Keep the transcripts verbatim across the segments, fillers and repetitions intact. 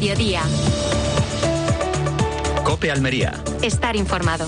mediodía. COPE Almería. Estar informado.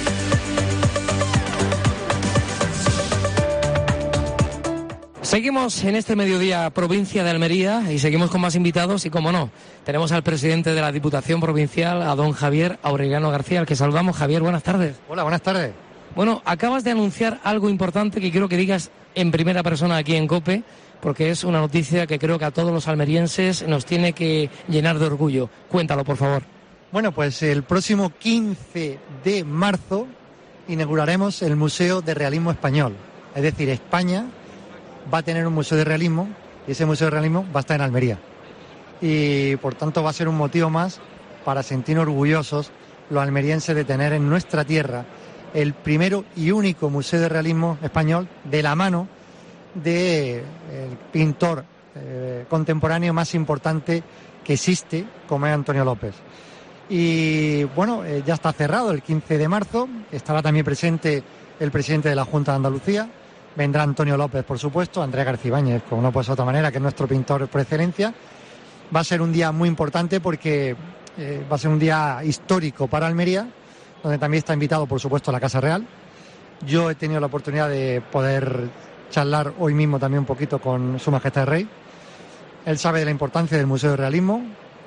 Seguimos en este mediodía provincia de Almería y seguimos con más invitados y, como no, tenemos al presidente de la Diputación Provincial, a don Javier Aureliano García, al que saludamos. Javier, buenas tardes. Hola, buenas tardes. Bueno, acabas de anunciar algo importante que quiero que digas en primera persona aquí en COPE, porque es una noticia que creo que a todos los almerienses nos tiene que llenar de orgullo. Cuéntalo, por favor. Bueno, pues el próximo quince de marzo inauguraremos el Museo de Realismo Español. Es decir, España va a tener un museo de realismo y ese museo de realismo va a estar en Almería. Y por tanto va a ser un motivo más para sentirnos orgullosos los almerienses de tener en nuestra tierra el primero y único museo de realismo español de la mano del pintor eh, contemporáneo más importante que existe, como es Antonio López. Y bueno, eh, ya está cerrado el quince de marzo, estará también presente el presidente de la Junta de Andalucía, vendrá Antonio López, por supuesto, Andrea García Ibáñez, como no puede ser de otra manera, que es nuestro pintor por excelencia. Va a ser un día muy importante porque eh, va a ser un día histórico para Almería, donde también está invitado, por supuesto, la Casa Real. Yo he tenido la oportunidad de poder charlar hoy mismo también un poquito con Su Majestad el Rey. Él sabe de la importancia del Museo de Realismo.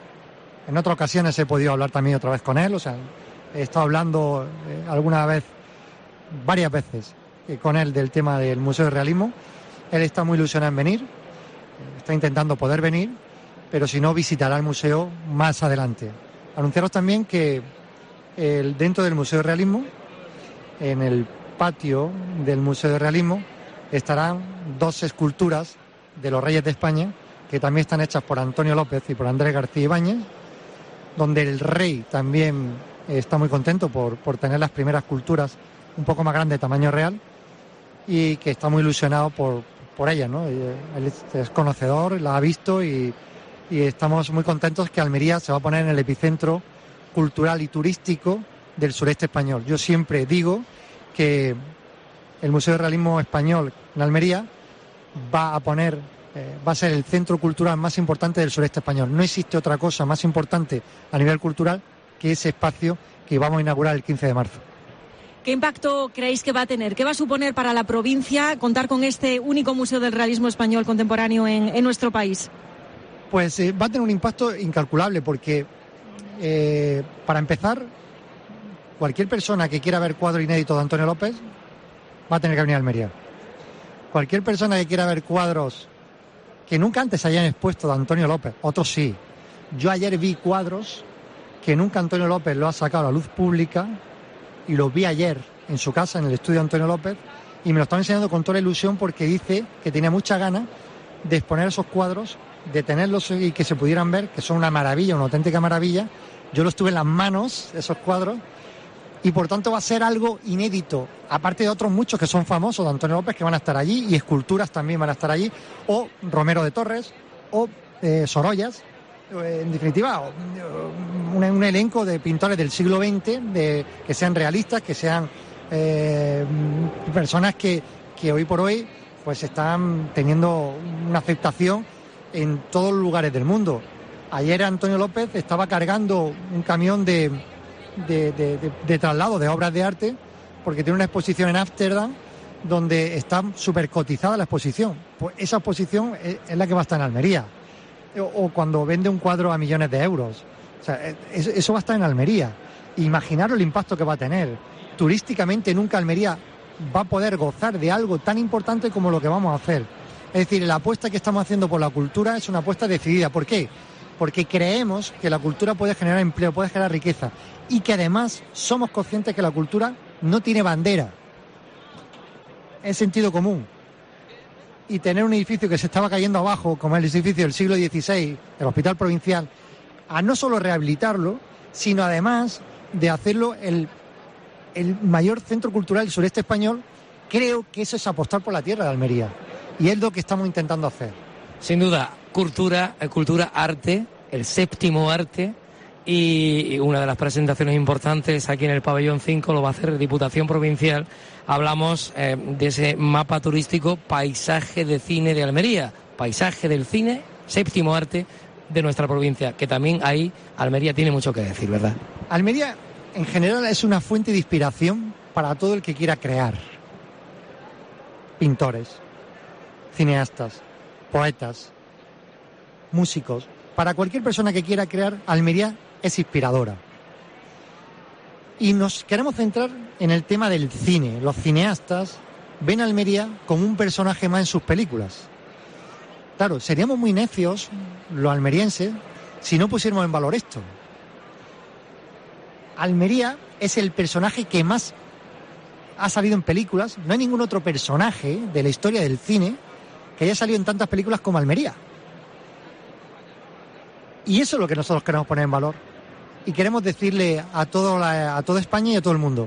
En otras ocasiones he podido hablar también otra vez con él, o sea, he estado hablando eh, alguna vez, varias veces, eh, con él del tema del Museo de Realismo. Él está muy ilusionado en venir, eh, está intentando poder venir, pero si no visitará el museo más adelante. Anunciaros también que el, dentro del Museo de Realismo, en el patio del Museo de Realismo, estarán dos esculturas de los Reyes de España, que también están hechas por Antonio López y por Andrés García Ibáñez, donde el rey también está muy contento por, por tener las primeras esculturas un poco más grandes de tamaño real y que está muy ilusionado por, por ellas, ¿no? Él es conocedor, la ha visto y, y estamos muy contentos que Almería se va a poner en el epicentro cultural y turístico del sureste español. Yo siempre digo que el Museo de Realismo Español en Almería va a poner, eh, va a ser el centro cultural más importante del sureste español. No existe otra cosa más importante a nivel cultural que ese espacio que vamos a inaugurar el quince de marzo. ¿Qué impacto creéis que va a tener? ¿Qué va a suponer para la provincia contar con este único Museo del Realismo Español contemporáneo en, en nuestro país? Pues eh, va a tener un impacto incalculable porque, eh, para empezar, cualquier persona que quiera ver cuadro inédito de Antonio López va a tener que venir a Almería. Cualquier persona que quiera ver cuadros que nunca antes hayan expuesto de Antonio López, otros sí. Yo ayer vi cuadros que nunca Antonio López lo ha sacado a la luz pública y los vi ayer en su casa, en el estudio de Antonio López, y me lo estaba enseñando con toda la ilusión porque dice que tenía mucha ganas de exponer esos cuadros, de tenerlos y que se pudieran ver, que son una maravilla, una auténtica maravilla. Yo los tuve en las manos, esos cuadros, y por tanto va a ser algo inédito, aparte de otros muchos que son famosos de Antonio López que van a estar allí, y esculturas también van a estar allí, o Romero de Torres, o eh, Sorollas, en definitiva, un, un elenco de pintores del siglo veinte, de, que sean realistas, que sean eh, personas que, que hoy por hoy pues están teniendo una aceptación en todos los lugares del mundo. Ayer Antonio López estaba cargando un camión de De, de, de, de traslado de obras de arte porque tiene una exposición en Ámsterdam donde está súper cotizada la exposición. Pues esa exposición es, es la que va a estar en Almería, o, o cuando vende un cuadro a millones de euros, o sea, es, eso va a estar en Almería. Imaginaros el impacto que va a tener turísticamente. Nunca Almería va a poder gozar de algo tan importante como lo que vamos a hacer. Es decir, la apuesta que estamos haciendo por la cultura es una apuesta decidida. ¿Por qué? Porque creemos que la cultura puede generar empleo, puede generar riqueza, y que además somos conscientes que la cultura no tiene bandera, es sentido común. Y tener un edificio que se estaba cayendo abajo, como el edificio del siglo dieciséis, el Hospital Provincial, a no solo rehabilitarlo, sino además de hacerlo el, el mayor centro cultural del sureste español, creo que eso es apostar por la tierra de Almería, y es lo que estamos intentando hacer. Sin duda, cultura, cultura, arte, el séptimo arte, y una de las presentaciones importantes aquí en el pabellón cinco lo va a hacer Diputación Provincial. Hablamos eh, de ese mapa turístico Paisaje de Cine de Almería, Paisaje del Cine, séptimo arte, de nuestra provincia, que también ahí Almería tiene mucho que decir, ¿verdad? Almería, en general, es una fuente de inspiración para todo el que quiera crear. Pintores, cineastas, poetas, músicos. Para cualquier persona que quiera crear, Almería es inspiradora. Y nos queremos centrar en el tema del cine. Los cineastas ven a Almería como un personaje más en sus películas. Claro, seríamos muy necios, los almerienses, si no pusiéramos en valor esto. Almería es el personaje que más ha salido en películas. No hay ningún otro personaje de la historia del cine que haya salido en tantas películas como Almería. Y eso es lo que nosotros queremos poner en valor. Y queremos decirle a, todo la, a toda España y a todo el mundo: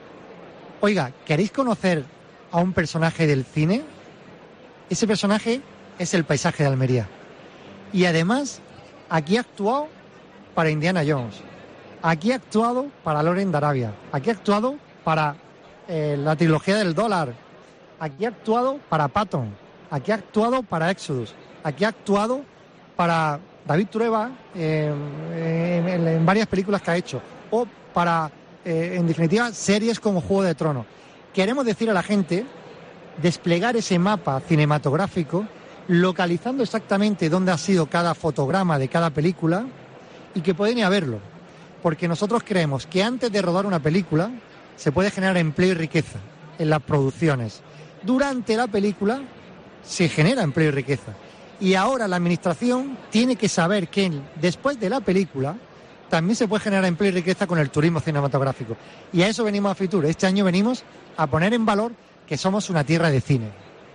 oiga, ¿queréis conocer a un personaje del cine? Ese personaje es el paisaje de Almería. Y además, aquí ha actuado para Indiana Jones. Aquí ha actuado para Loren de Arabia. Aquí ha actuado para eh, la trilogía del dólar. Aquí ha actuado para Patton. Aquí ha actuado para Exodus. Aquí ha actuado para David Trueba eh, en, en varias películas que ha hecho. O para, eh, en definitiva, series como Juego de Tronos. Queremos decir a la gente, desplegar ese mapa cinematográfico, localizando exactamente dónde ha sido cada fotograma de cada película y que pueden ir a verlo. Porque nosotros creemos que antes de rodar una película se puede generar empleo y riqueza en las producciones. Durante la película se genera empleo y riqueza. Y ahora la administración tiene que saber que después de la película también se puede generar empleo y riqueza con el turismo cinematográfico. Y a eso venimos a Fitur. Este año venimos a poner en valor que somos una tierra de cine.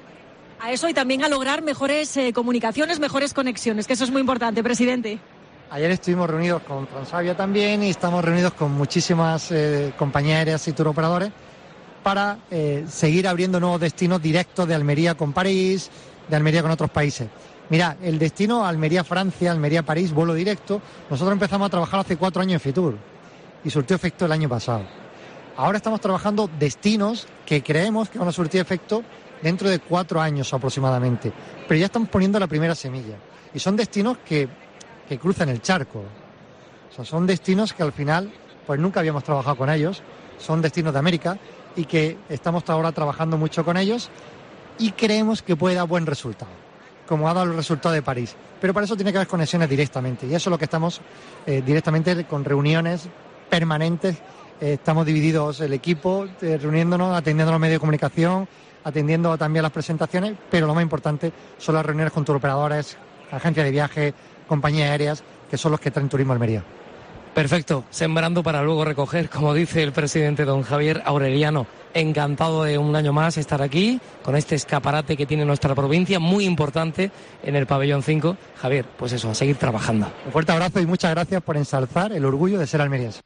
A eso y también a lograr mejores eh, comunicaciones, mejores conexiones, que eso es muy importante, presidente. Ayer estuvimos reunidos con Transavia también y estamos reunidos con muchísimas eh, compañías aéreas y turoperadores para eh, seguir abriendo nuevos destinos directos de Almería con París, de Almería con otros países. Mira, el destino Almería-Francia, Almería-París, vuelo directo, nosotros empezamos a trabajar hace cuatro años en Fitur y surtió efecto el año pasado. Ahora estamos trabajando destinos que creemos que van a surtir efecto dentro de cuatro años aproximadamente, pero ya estamos poniendo la primera semilla y son destinos que, que cruzan el charco. O sea, son destinos que al final pues nunca habíamos trabajado con ellos, son destinos de América y que estamos ahora trabajando mucho con ellos y creemos que puede dar buen resultado, como ha dado el resultado de París. Pero para eso tiene que haber conexiones directamente y eso es lo que estamos eh, directamente con reuniones permanentes. Eh, estamos divididos el equipo, eh, reuniéndonos, atendiendo a los medios de comunicación, atendiendo también a las presentaciones, pero lo más importante son las reuniones con turoperadores, agencias de viaje, compañías aéreas, que son los que traen turismo a Almería. Perfecto, sembrando para luego recoger, como dice el presidente don Javier Aureliano. Encantado de un año más estar aquí, con este escaparate que tiene nuestra provincia, muy importante en el pabellón cinco. Javier, pues eso, a seguir trabajando. Un fuerte abrazo y muchas gracias por ensalzar el orgullo de ser almeriense.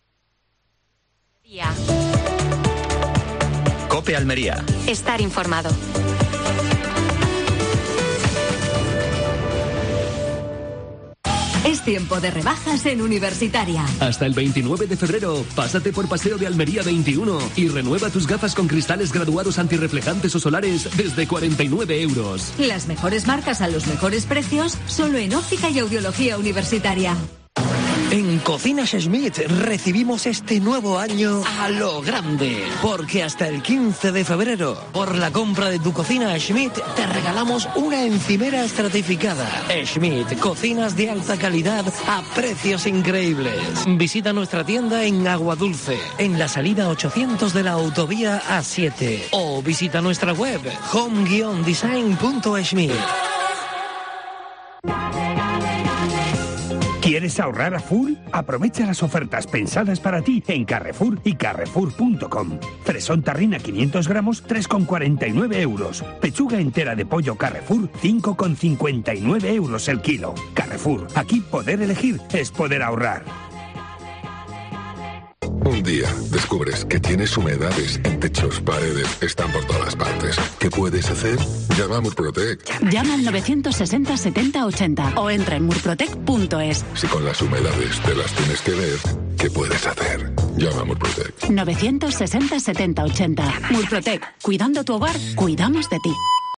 COPE Almería. Estar informado. Es tiempo de rebajas en Universitaria. Hasta el veintinueve de febrero, pásate por Paseo de Almería veintiuno y renueva tus gafas con cristales graduados antirreflejantes o solares desde cuarenta y nueve euros. Las mejores marcas a los mejores precios, solo en Óptica y Audiología Universitaria. En Cocinas Schmidt recibimos este nuevo año a lo grande, porque hasta el quince de febrero, por la compra de tu cocina Schmidt, te regalamos una encimera estratificada. Schmidt, cocinas de alta calidad a precios increíbles. Visita nuestra tienda en Aguadulce, en la salida ochocientos de la autovía A siete, o visita nuestra web home guion design punto schmidt. ¿Quieres ahorrar a full? Aprovecha las ofertas pensadas para ti en Carrefour y Carrefour punto com. Fresón tarrina quinientos gramos, tres con cuarenta y nueve euros. Pechuga entera de pollo Carrefour, cinco con cincuenta y nueve euros el kilo. Carrefour, aquí poder elegir es poder ahorrar. Un día descubres que tienes humedades en techos, paredes, están por todas partes. ¿Qué puedes hacer? Llama a Murprotec. Llama al novecientos sesenta setenta ochenta o entra en murprotec punto es. Si con las humedades te las tienes que ver, ¿qué puedes hacer? Llama a Murprotec. novecientos sesenta setenta ochenta. Murprotec. Cuidando tu hogar, cuidamos de ti.